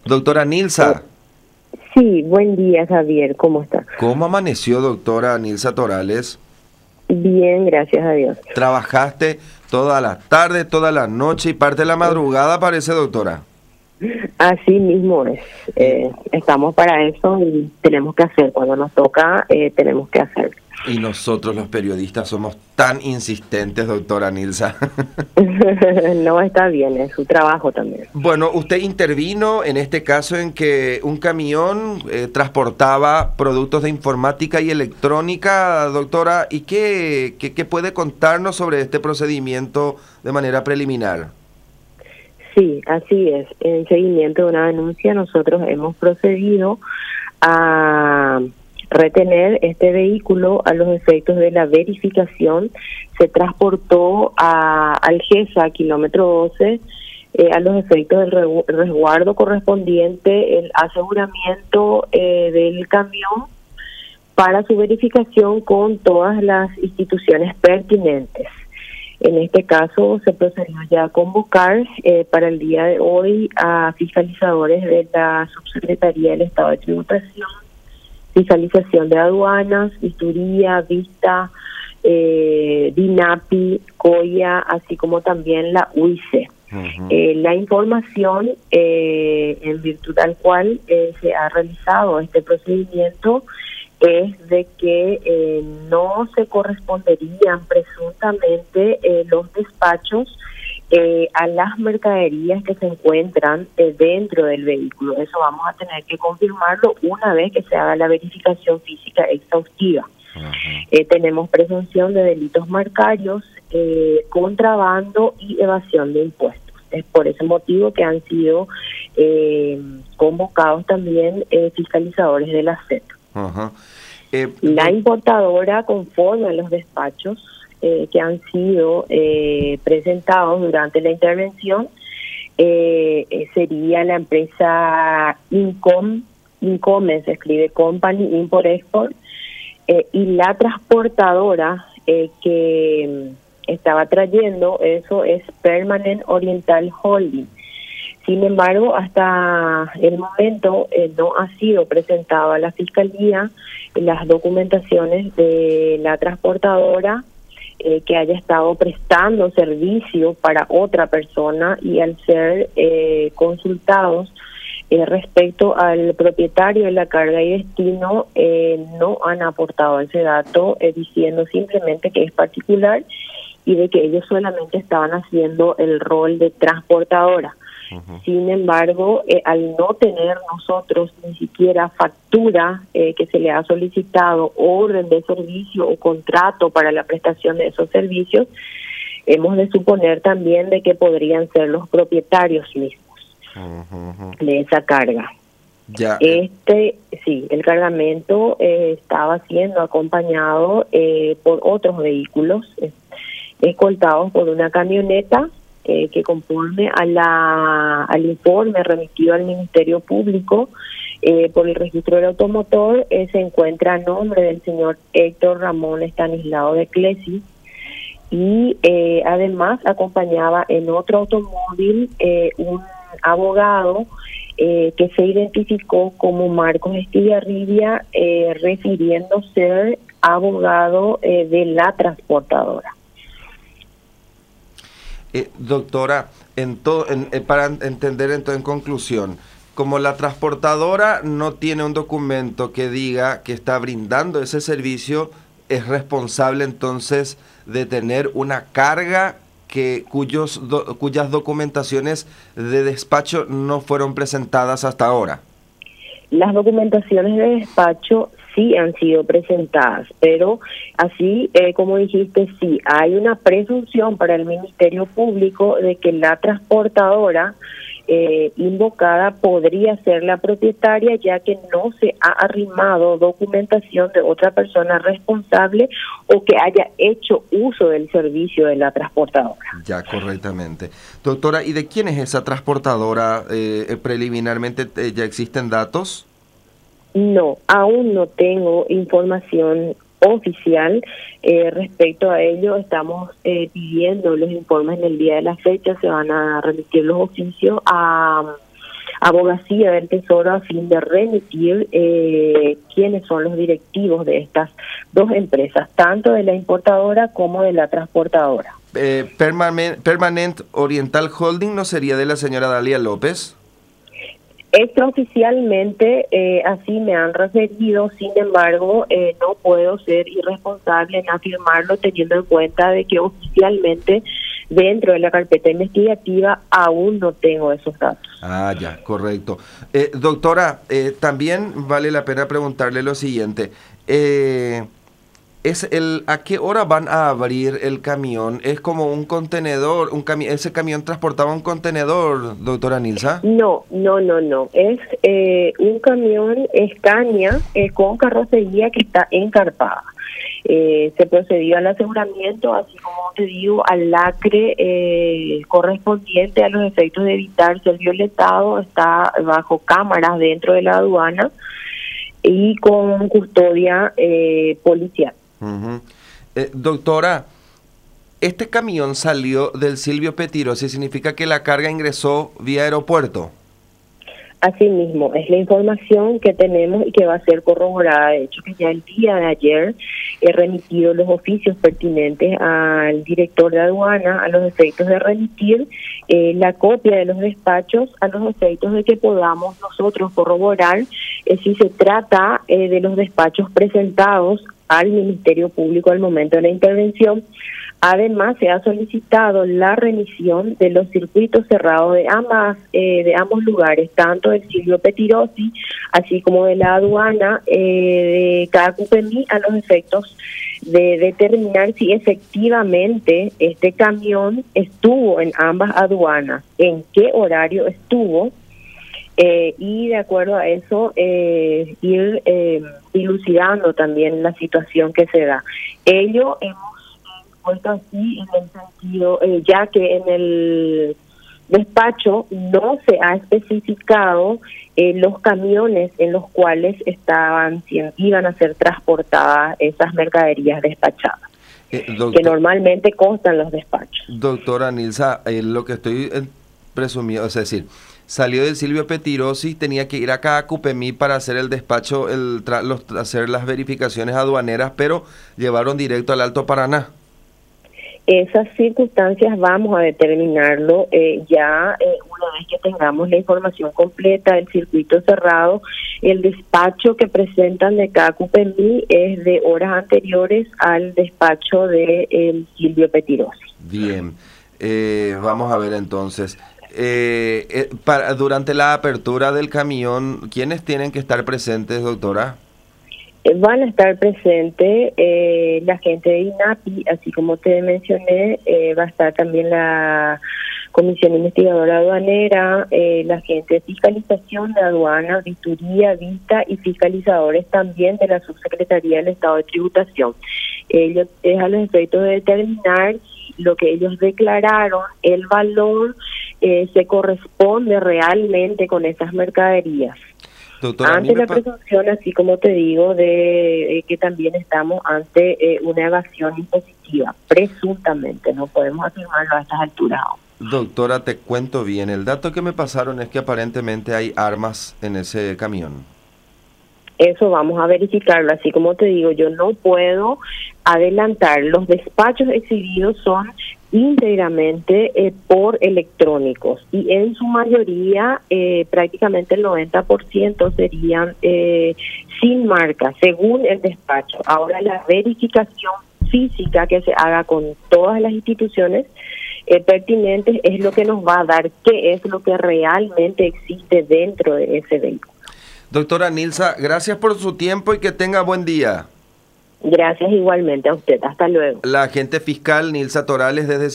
Doctora Oh, Nilsa, sí, buen día, Javier. ¿Cómo está? ¿cómo amaneció, doctora Nilsa Torales? Bien, gracias a Dios. ¿Trabajaste toda la tarde, toda la noche y parte de la madrugada, parece, doctora? Así mismo es. Y, Estamos para eso y tenemos que hacer. Cuando nos toca, tenemos que hacer. y nosotros los periodistas somos tan insistentes, doctora Nilsa. No está bien, es su trabajo también. Bueno, usted intervino en este caso en que un camión transportaba productos de informática y electrónica, doctora, ¿y qué puede contarnos sobre este procedimiento de manera preliminar? Sí, así es. En seguimiento de una denuncia, nosotros hemos procedido a retener este vehículo a los efectos de la verificación. Se transportó al GESA, kilómetro 12, a los efectos del resguardo correspondiente, el aseguramiento del camión para su verificación con todas las instituciones pertinentes. En este caso se procedió ya a convocar para el día de hoy a fiscalizadores de la Subsecretaría del Estado de Tributación, fiscalización de aduanas, visturía, vista, DINAPI, COIA, así como también la UICE. Ujú. La información en virtud al cual se ha realizado este procedimiento es de que no se corresponderían presuntamente los despachos a las mercaderías que se encuentran dentro del vehículo. Eso vamos a tener que confirmarlo una vez que se haga la verificación física exhaustiva. Ajá. Tenemos presunción de delitos marcarios, contrabando y evasión de impuestos. Es por ese motivo que han sido convocados también fiscalizadores de la SET. Ajá. La importadora, conforme a los despachos que han sido presentados durante la intervención, sería la empresa Income, se escribe Company Import-Export, y la transportadora que estaba trayendo eso es Permanent Oriental Holding. Sin embargo, hasta el momento no ha sido presentado a la Fiscalía las documentaciones de la transportadora que haya estado prestando servicio para otra persona, y al ser consultados respecto al propietario de la carga y destino, no han aportado ese dato, diciendo simplemente que es particular y de que ellos solamente estaban haciendo el rol de transportadora. Ujú. Sin embargo, al no tener nosotros ni siquiera factura que se le ha solicitado, orden de servicio o contrato para la prestación de esos servicios, hemos de suponer también de que podrían ser los propietarios mismos Ujú, ujú. de esa carga. Ya, Sí, el cargamento estaba siendo acompañado por otros vehículos, escoltados por una camioneta que conforme al informe remitido al Ministerio Público por el registro del automotor, se encuentra a nombre del señor Héctor Ramón Estanislao de Clesi, y además acompañaba en otro automóvil un abogado que se identificó como Marcos Estigarribia, refiriendo ser abogado de la transportadora. doctora, para entender entonces en conclusión, como la transportadora no tiene un documento que diga que está brindando ese servicio, es responsable entonces de tener una carga cuyas documentaciones de despacho no fueron presentadas hasta ahora. Las documentaciones de despacho sí han sido presentadas, pero así como dijiste, sí, hay una presunción para el Ministerio Público de que la transportadora invocada podría ser la propietaria, ya que no se ha arrimado documentación de otra persona responsable o que haya hecho uso del servicio de la transportadora. Ya, correctamente. Doctora, ¿y de quién es esa transportadora? Preliminarmente, ¿ya existen datos? No, aún no tengo información oficial respecto a ello. Estamos pidiendo los informes en el día de la fecha. Se van a remitir los oficios Abogacía del Tesoro a fin de remitir quiénes son los directivos de estas dos empresas, tanto de la importadora como de la transportadora. Permanent Oriental Holding no sería de la señora Dalia López. Extraoficialmente así me han referido, sin embargo no puedo ser irresponsable en afirmarlo teniendo en cuenta de que oficialmente dentro de la carpeta investigativa aún no tengo esos datos. Ah, ya, correcto. Doctora, también vale la pena preguntarle lo siguiente. ¿A qué hora van a abrir el camión? ¿Es como un contenedor? ¿Ese camión transportaba un contenedor, doctora Nilsa? No. Es un camión Scania con carrocería que está encarpada. Se procedió al aseguramiento, así como te digo, al lacre correspondiente a los efectos de evitar ser violentado. Está bajo cámaras dentro de la aduana y con custodia policial. Doctora, este camión salió del Silvio Pettirossi, ¿significa que la carga ingresó vía aeropuerto? Así mismo, es la información que tenemos y que va a ser corroborada. De hecho, que ya el día de ayer he remitido los oficios pertinentes al director de aduana a los efectos de remitir la copia de los despachos a los efectos de que podamos nosotros corroborar si se trata de los despachos presentados al Ministerio Público al momento de la intervención. Además, se ha solicitado la remisión de los circuitos cerrados de ambos lugares, tanto del Silvio Pettirossi, así como de la aduana de Cacupemí, a los efectos de determinar si efectivamente este camión estuvo en ambas aduanas, en qué horario estuvo, y de acuerdo a eso ir dilucidando también la situación que se da. Ello hemos puesto así en el sentido, ya que en el despacho no se ha especificado los camiones en los cuales iban a ser transportadas esas mercaderías despachadas, que normalmente constan los despachos. Doctora Nilsa, lo que estoy presumiendo, es decir, salió del Silvio Pettirossi, tenía que ir acá a Cupemí para hacer el despacho, hacer las verificaciones aduaneras, pero llevaron directo al Alto Paraná. Esas circunstancias vamos a determinarlo una vez que tengamos la información completa del circuito cerrado. El despacho que presentan de Cacupemí es de horas anteriores al despacho de Silvio Pettirossi. Bien, vamos a ver entonces. Durante la apertura del camión, ¿quiénes tienen que estar presentes, doctora? Van a estar presentes la gente de INAPI, así como te mencioné, va a estar también la Comisión Investigadora Aduanera, la gente de Fiscalización de Aduana, Auditoría, Vista y fiscalizadores también de la Subsecretaría del Estado de Tributación. Ellos es a los efectos de determinar si lo que ellos declararon, el valor, se corresponde realmente con esas mercaderías. Doctora, ante la presunción, así como te digo, de que también estamos ante una evasión impositiva, presuntamente, no podemos afirmarlo a estas alturas aún. Doctora, te cuento bien, el dato que me pasaron es que aparentemente hay armas en ese camión. Eso vamos a verificarlo, así como te digo, yo no puedo adelantar. Los despachos exhibidos son íntegramente por electrónicos y en su mayoría prácticamente el 90% serían sin marca, según el despacho. Ahora la verificación física que se haga con todas las instituciones pertinentes es lo que nos va a dar qué es lo que realmente existe dentro de ese vehículo. Doctora Nilsa, gracias por su tiempo y que tenga buen día. Gracias igualmente a usted. Hasta luego. La agente fiscal Nilsa Torales desde